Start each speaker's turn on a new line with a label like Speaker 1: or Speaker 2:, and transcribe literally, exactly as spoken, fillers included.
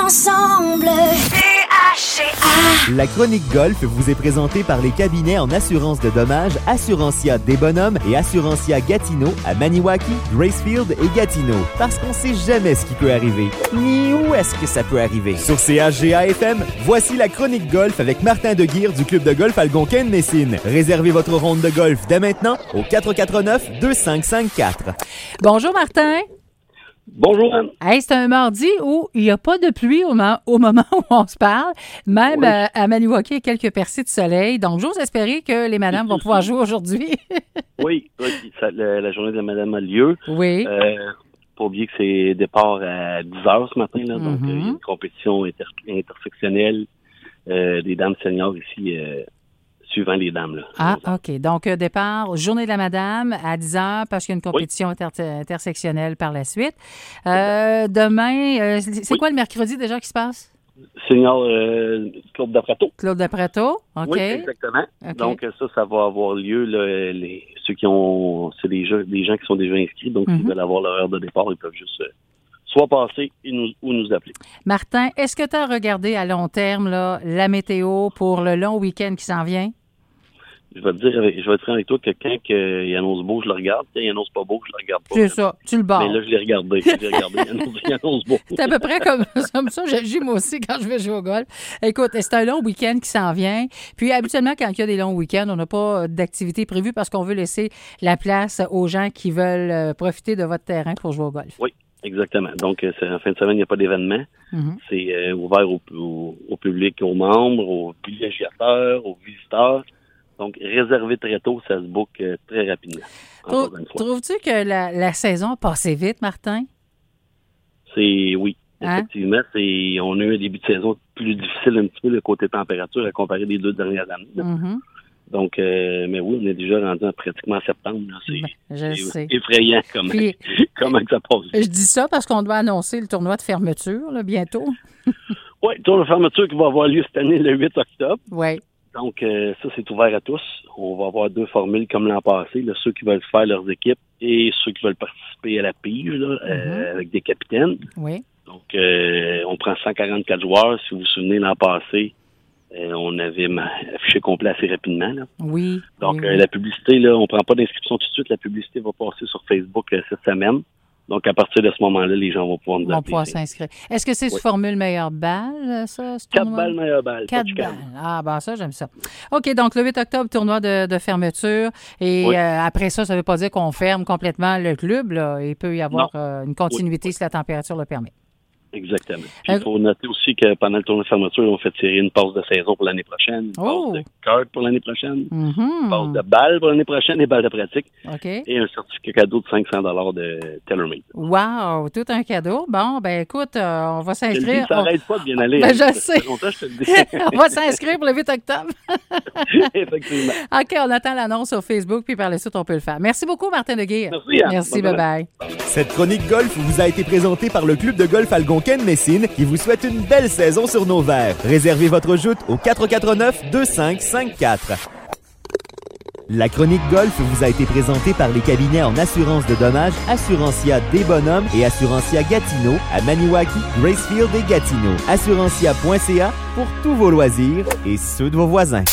Speaker 1: ensemble. T H C A.
Speaker 2: La chronique golf vous est présentée par les cabinets en assurance de dommages Assurantia des Bonhommes et Assurantia Gatineau à Maniwaki, Gracefield et Gatineau. Parce qu'on sait jamais ce qui peut arriver, ni où est-ce que ça peut arriver. Sur C H G A F M, voici la chronique golf avec Martin Deguire du club de golf Algonquin-Messine. Réservez votre ronde de golf dès maintenant au quatre quatre neuf deux cinq cinq quatre.
Speaker 3: Bonjour Martin.
Speaker 4: Bonjour Anne.
Speaker 3: Hey, c'est un mardi où il n'y a pas de pluie au, ma- au moment où on se parle. Même
Speaker 4: Oui.
Speaker 3: euh, à Maniwaki, il y a quelques percées de soleil. Donc, j'ose espérer que les madames vont pouvoir jouer aujourd'hui.
Speaker 4: Oui, oui, ça, la, la journée de la madame a lieu.
Speaker 3: Oui.
Speaker 4: Euh, pas oublier que c'est départ à dix heures ce matin, là, donc
Speaker 3: Mhm.
Speaker 4: euh, il y a une compétition inter- intersectionnelle euh, des dames seniors ici, euh, suivant les dames. Là.
Speaker 3: Ah, OK. Donc, euh, départ, journée de la madame à dix heures parce qu'il y a une compétition inter- intersectionnelle par la suite. Euh, demain, euh, c'est c'est
Speaker 4: Oui.
Speaker 3: quoi le mercredi déjà qui se passe?
Speaker 4: Senior euh, Claude Daprato.
Speaker 3: Claude Dapreto. OK.
Speaker 4: Oui, exactement.
Speaker 3: OK.
Speaker 4: Donc euh, ça, ça va avoir lieu. Là, les, ceux qui ont, c'est des gens, des gens qui sont déjà inscrits, donc
Speaker 3: Mhm.
Speaker 4: s'ils veulent avoir leur heure de départ, ils peuvent juste euh, soit passer et nous, ou nous appeler.
Speaker 3: Martin, est-ce que tu as regardé à long terme là, la météo pour le long week-end qui s'en vient?
Speaker 4: Je vais te dire, avec- je vais te dire avec toi que quand que il annonce beau, je le regarde. Quand il annonce pas beau, je le regarde pas.
Speaker 3: C'est ça, tu le barres.
Speaker 4: Mais là, je l'ai regardé. Je l'ai regardé. Il annonce, il annonce beau.
Speaker 3: C'est à peu près comme, comme ça, j'agis moi aussi quand je vais jouer au golf. Écoute, c'est un long week-end qui s'en vient. Puis habituellement, quand il y a des longs week-ends, on n'a pas d'activité prévue parce qu'on veut laisser la place aux gens qui veulent euh, profiter de votre terrain pour jouer au golf.
Speaker 4: Oui, exactement. Donc, euh, c'est, en fin de semaine, il n'y a pas d'événement.
Speaker 3: Mhm.
Speaker 4: C'est euh, ouvert au, au, au public, aux membres, aux villégiateurs, aux visiteurs. Donc, réservé très tôt, ça se book euh, très rapidement.
Speaker 3: Trou-
Speaker 4: Encore une fois.
Speaker 3: Trouves-tu que la, la saison a passé vite, Martin?
Speaker 4: C'est, oui.
Speaker 3: Hein?
Speaker 4: Effectivement, c'est, on a eu un début de saison plus difficile un petit peu, le côté température, à comparer les deux dernières années. là.
Speaker 3: Mhm.
Speaker 4: Donc, euh, mais oui, on est déjà rendu en pratiquement septembre. Là. C'est,
Speaker 3: Ben, je
Speaker 4: c'est
Speaker 3: sais.
Speaker 4: effrayant comment,
Speaker 3: Puis-
Speaker 4: comment que ça passe.
Speaker 3: Je dis ça parce qu'on doit annoncer le tournoi de fermeture là, bientôt.
Speaker 4: Oui, tour de fermeture qui va avoir lieu cette année le huit octobre.
Speaker 3: Oui.
Speaker 4: Donc, euh, ça, c'est ouvert à tous. On va avoir deux formules comme l'an passé, là, ceux qui veulent faire leurs équipes et ceux qui veulent participer à la pige là, euh, avec des capitaines.
Speaker 3: Oui.
Speaker 4: Donc, euh, on prend cent quarante-quatre joueurs. Si vous vous souvenez, l'an passé, euh, on avait ma- affiché complet assez rapidement. Là.
Speaker 3: Oui.
Speaker 4: Donc,
Speaker 3: oui,
Speaker 4: euh,
Speaker 3: oui.
Speaker 4: la publicité, là, on prend pas d'inscription tout de suite. La publicité va passer sur Facebook euh, cette semaine. Donc, à partir de ce moment-là, les gens vont pouvoir nous
Speaker 3: On va
Speaker 4: appeler.
Speaker 3: pouvoir s'inscrire. Est-ce que c'est sous
Speaker 4: Oui.
Speaker 3: formule meilleure balle, ça, ce
Speaker 4: Quatre
Speaker 3: tournoi?
Speaker 4: balles, meilleure balle. pas
Speaker 3: Quatre
Speaker 4: de
Speaker 3: balles.
Speaker 4: chicane.
Speaker 3: Ah, ben ça, j'aime ça. OK, donc le huit octobre, tournoi de, de fermeture. Et
Speaker 4: Oui.
Speaker 3: euh, après ça, ça ne veut pas dire qu'on ferme complètement le club. Là. Il peut y avoir euh, une continuité
Speaker 4: Oui, oui.
Speaker 3: si la température le permet.
Speaker 4: Exactement. Puis,
Speaker 3: Euh,
Speaker 4: il faut noter aussi que pendant le tournoi de fermeture, on fait tirer une passe de saison pour l'année prochaine, une
Speaker 3: Oh!
Speaker 4: passe de carte pour l'année prochaine, une
Speaker 3: Mhm.
Speaker 4: passe de balle pour l'année prochaine, et balles de pratique,
Speaker 3: OK.
Speaker 4: et un certificat cadeau de cinq cents dollars de TaylorMade.
Speaker 3: Wow, tout un cadeau. Bon, ben écoute, euh, on va
Speaker 4: Je te le dis,
Speaker 3: s'inscrire.
Speaker 4: ça
Speaker 3: On...
Speaker 4: n'arrête pas de bien aller.
Speaker 3: Ben,
Speaker 4: hein.
Speaker 3: je
Speaker 4: Ça fait
Speaker 3: sais.
Speaker 4: longtemps que je te le dis.
Speaker 3: on va s'inscrire pour le huit octobre.
Speaker 4: Effectivement.
Speaker 3: OK, on attend l'annonce sur Facebook, puis par la suite, on peut le faire. Merci beaucoup, Martin Deguire.
Speaker 4: Merci, Anne.
Speaker 3: Merci,
Speaker 4: Bonne
Speaker 3: bye-bye.
Speaker 2: Cette chronique golf vous a été présentée par le club de golf Algonquin-Messine qui vous souhaite une belle saison sur nos verres. Réservez votre joute au quatre quatre neuf deux cinq cinq quatre. La chronique golf vous a été présentée par les cabinets en assurance de dommages Assurantia des Bonhommes et Assurantia Gatineau à Maniwaki, Gracefield et Gatineau. Assurantia point c a pour tous vos loisirs et ceux de vos voisins.